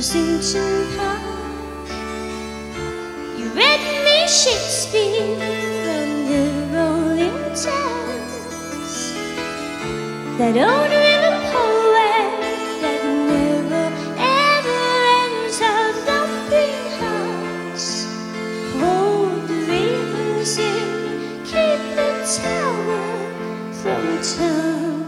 Kensington Park. You read me Shakespeare and the Rolling Towns, that old river poet that never ever ends out the greenhouse. Hold the ravens in, keep the tower from tumbling.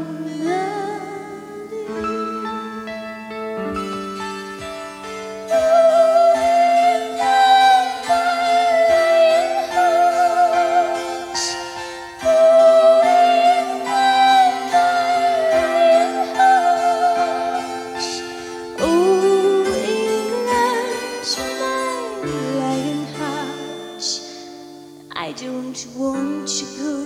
I don't want to go.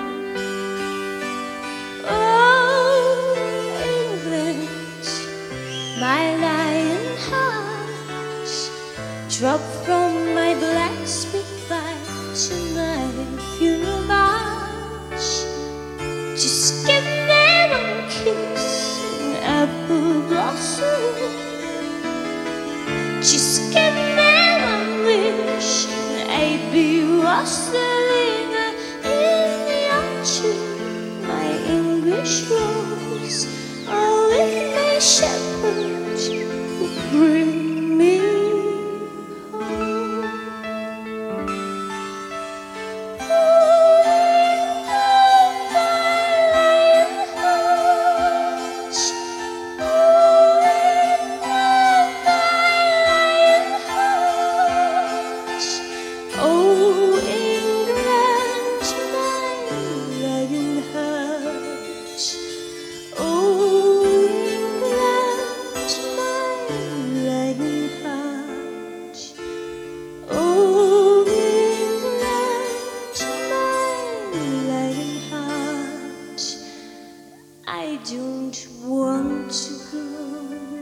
Oh, England, my lion heart, drop from my blacksmith bike to my funeral march. Just give me one kiss, an apple blossom. Just give me one wish, and I'd be rustling in the orchard, my English rose. Oh, if my shepherd would bring me home. Oh, England, my lion heart. Oh, England, my lion heart. Oh, England, my lion heart. I don't want to go.